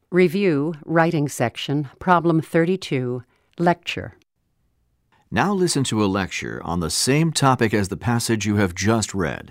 Review, Writing Section, Problem 32, Lecture. Now listen to a lecture on the same topic as the passage you have just read.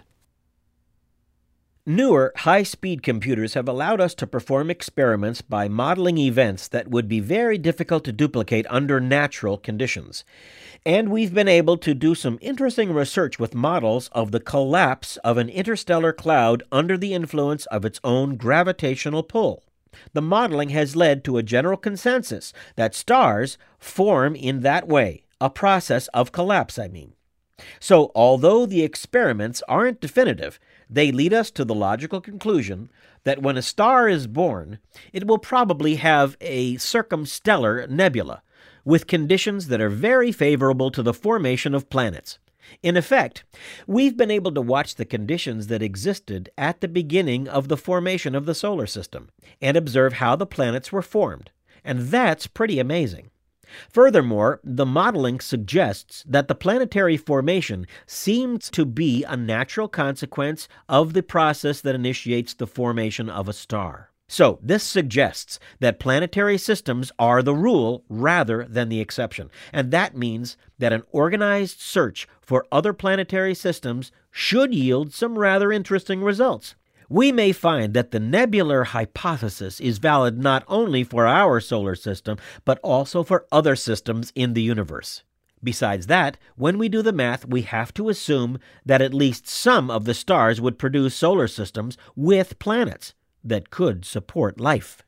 Newer, high-speed computers have allowed us to perform experiments by modeling events that would be very difficult to duplicate under natural conditions. And we've been able to do some interesting research with models of the collapse of an interstellar cloud under the influence of its own gravitational pull. The modeling has led to a general consensus that stars form in that way, a process of collapse, So, although the experiments aren't definitive, they lead us to the logical conclusion that when a star is born, it will probably have a circumstellar nebula, with conditions that are very favorable to the formation of planets. In effect, we've been able to watch the conditions that existed at the beginning of the formation of the solar system and observe how the planets were formed, and that's pretty amazing. Furthermore, the modeling suggests that the planetary formation seems to be a natural consequence of the process that initiates the formation of a star. So, this suggests that planetary systems are the rule rather than the exception, and that means that an organized search for other planetary systems should yield some rather interesting results. We may find that the nebular hypothesis is valid not only for our solar system, but also for other systems in the universe. Besides that, when we do the math, we have to assume that at least some of the stars would produce solar systems with planets that could support life.